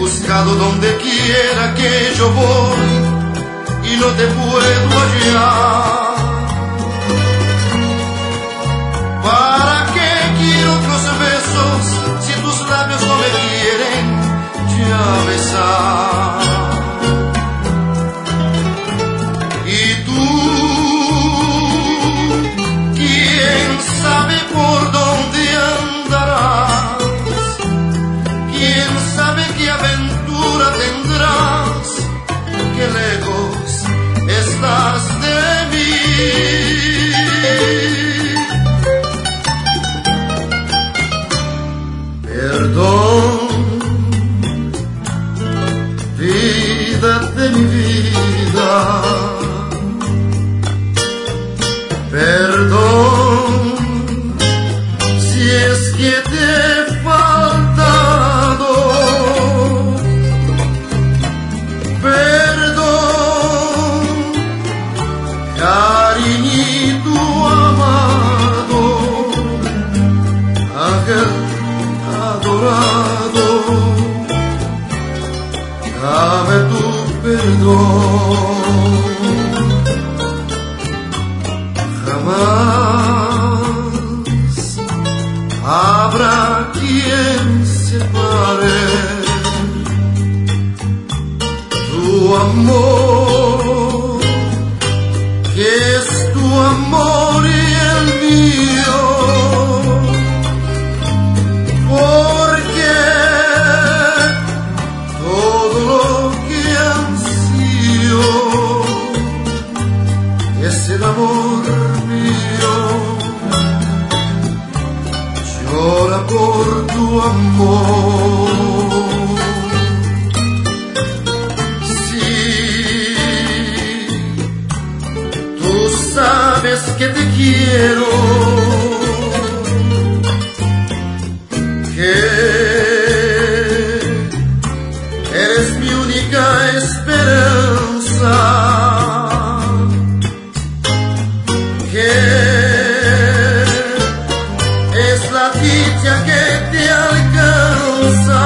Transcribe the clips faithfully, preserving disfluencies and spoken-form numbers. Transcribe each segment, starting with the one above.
buscado donde quiera que yo voy y no te puedo hallar. ¿Para qué quiero otros besos si tus labios no me quieren ya besar? Y tú, ¿quién sabe por dónde andarás? ¿Quién sabe qué aventura tendrás? Qué lejos estás de mí. Perdón, vida de mi vida. Perdón, si es que te he faltado. Perdón, cariñito amado, ángel adorado, dame tu perdón. Jamás habrá quien separe tu amor, que es tu amor y el mío. Porque todo lo que ansío es el amor mío. Llora por tu amor. Sí, tú sabes que te quiero, que eres mi única esperanza, que es la dicha que te alcanza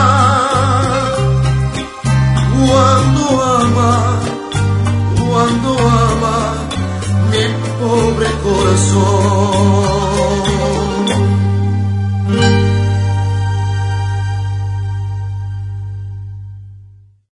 cuando ama, cuando ama mi pobre corazón.